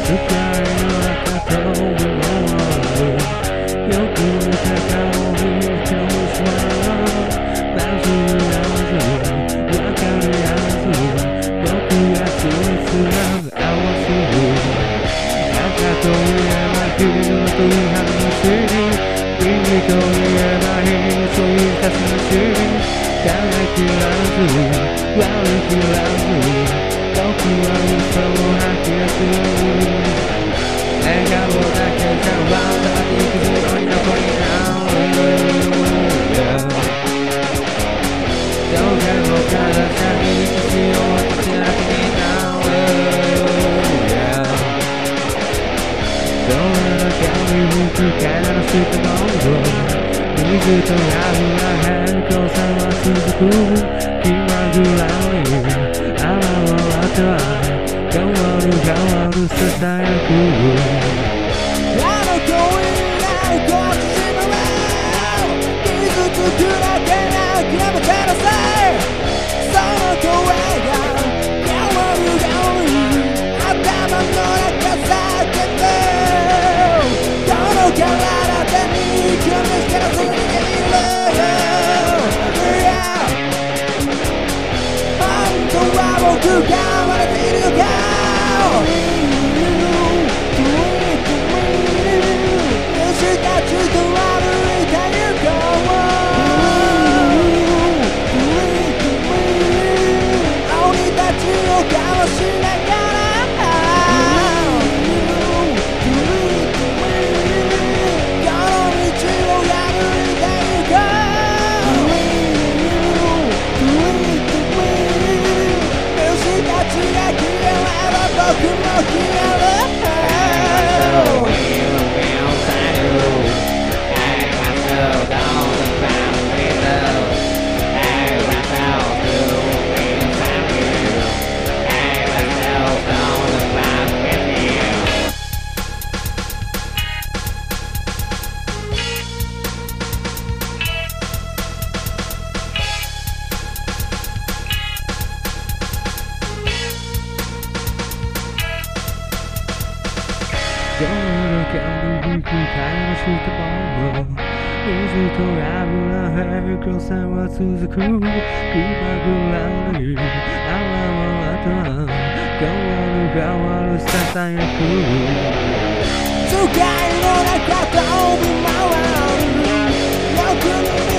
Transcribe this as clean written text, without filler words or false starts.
深いの中飛び回るよく似た顔にしてしまうなじみ合わず分かり合わず僕がついつら合わせる赤といえば黄色という話右といえばいいそういう形輝きらず割り切らず僕は嘘を吐き出す笑顔だけじゃ笑っていくずろに残りなどうかも体に口を渡しなくになどんな風に吹き返しても水と油変更さは続く気まぐらに現れた変わるささやくあの恋なるこっちしまう傷つくだけ諦めてなさいその声が変わるように頭の中叫んでどの体でに息を見つけらずにいる僕が割れているのか虫たちと歩いて行こう鬼たちをかわしながらこの道を歩いて行こう僕も消えるどれだけに引き返しても水と油平行線は続く気まぐらに現れた変わるささやく世界の中飛び回る欲に